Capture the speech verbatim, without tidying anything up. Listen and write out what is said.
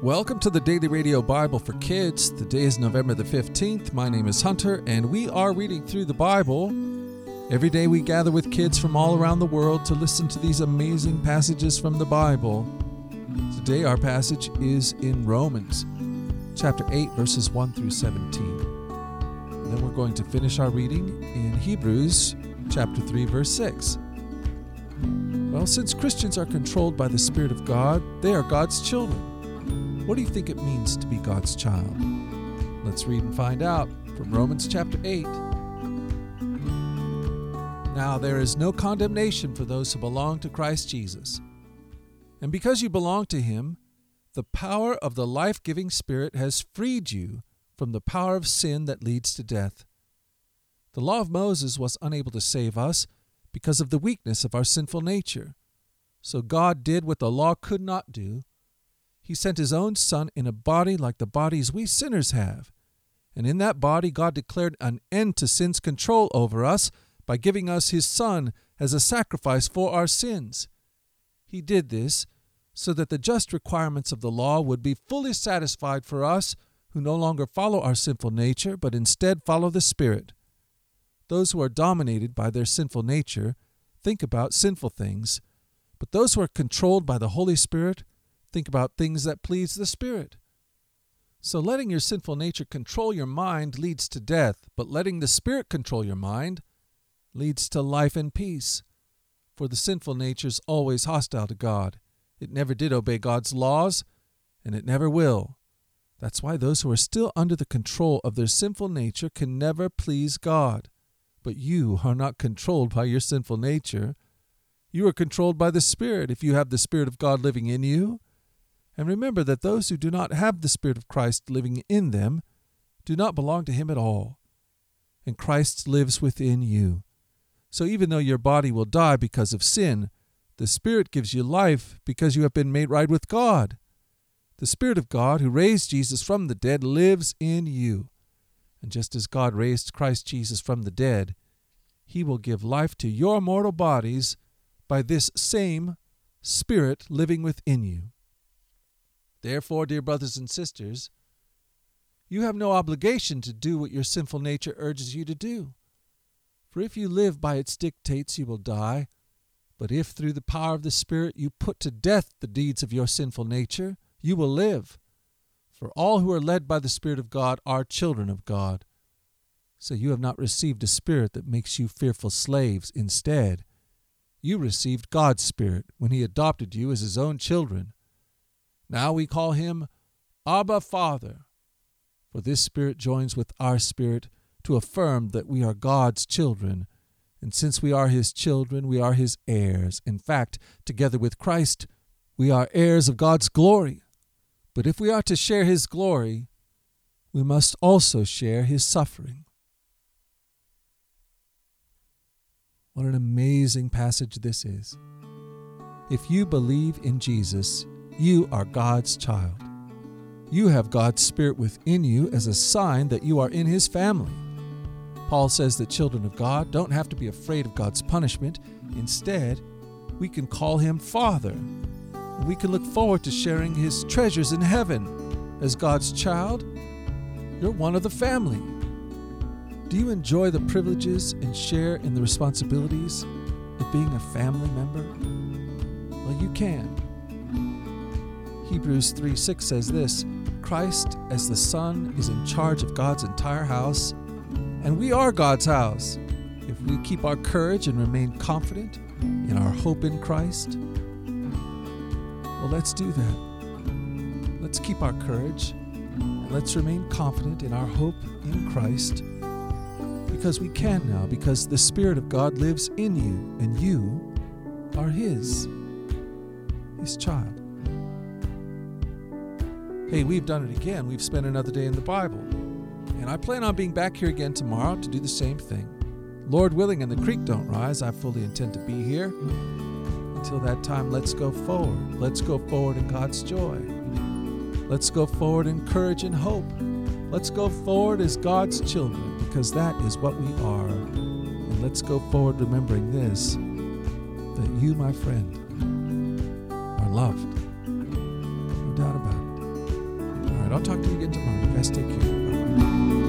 Welcome to the Daily Radio Bible for Kids. Today is November the fifteenth. My name is Hunter, and we are reading through the Bible. Every day we gather with kids from all around the world to listen to these amazing passages from the Bible. Today our passage is in Romans, chapter eight, verses one through seventeen. And then we're going to finish our reading in Hebrews, chapter three, verse six. Well, since Christians are controlled by the Spirit of God, they are God's children. What do you think it means to be God's child? Let's read and find out from Romans chapter eight. Now there is no condemnation for those who belong to Christ Jesus. And because you belong to Him, the power of the life-giving Spirit has freed you from the power of sin that leads to death. The law of Moses was unable to save us because of the weakness of our sinful nature. So God did what the law could not do. He sent His own Son in a body like the bodies we sinners have. And in that body, God declared an end to sin's control over us by giving us His Son as a sacrifice for our sins. He did this so that the just requirements of the law would be fully satisfied for us who no longer follow our sinful nature, but instead follow the Spirit. Those who are dominated by their sinful nature think about sinful things, but those who are controlled by the Holy Spirit think about things that please the Spirit. So letting your sinful nature control your mind leads to death, but letting the Spirit control your mind leads to life and peace. For the sinful nature is always hostile to God. It never did obey God's laws, and it never will. That's why those who are still under the control of their sinful nature can never please God. But you are not controlled by your sinful nature. You are controlled by the Spirit if you have the Spirit of God living in you. And remember that those who do not have the Spirit of Christ living in them do not belong to Him at all. And Christ lives within you. So even though your body will die because of sin, the Spirit gives you life because you have been made right with God. The Spirit of God, who raised Jesus from the dead, lives in you. And just as God raised Christ Jesus from the dead, He will give life to your mortal bodies by this same Spirit living within you. Therefore, dear brothers and sisters, you have no obligation to do what your sinful nature urges you to do. For if you live by its dictates, you will die. But if through the power of the Spirit you put to death the deeds of your sinful nature, you will live. For all who are led by the Spirit of God are children of God. So you have not received a spirit that makes you fearful slaves. Instead, you received God's Spirit when He adopted you as His own children. Now we call Him Abba, Father. For this Spirit joins with our spirit to affirm that we are God's children. And since we are His children, we are His heirs. In fact, together with Christ, we are heirs of God's glory. But if we are to share His glory, we must also share His suffering. What an amazing passage this is. If you believe in Jesus, you are God's child. You have God's Spirit within you as a sign that you are in His family. Paul says that children of God don't have to be afraid of God's punishment. Instead, we can call Him Father. And we can look forward to sharing His treasures in heaven. As God's child, you're one of the family. Do you enjoy the privileges and share in the responsibilities of being a family member? Well, you can. Hebrews three six says this, Christ as the Son is in charge of God's entire house, and we are God's house if we keep our courage and remain confident in our hope in Christ. Well, let's do that. Let's keep our courage and let's remain confident in our hope in Christ, because we can now, because the Spirit of God lives in you and you are His, His child. Hey, we've done it again. We've spent another day in the Bible. And I plan on being back here again tomorrow to do the same thing. Lord willing and the creek don't rise, I fully intend to be here. Until that time, let's go forward. Let's go forward in God's joy. Let's go forward in courage and hope. Let's go forward as God's children, because that is what we are. And let's go forward remembering this, that you, my friend, are loved. No doubt about it. I'll talk to you again tomorrow. You guys take care. Bye-bye.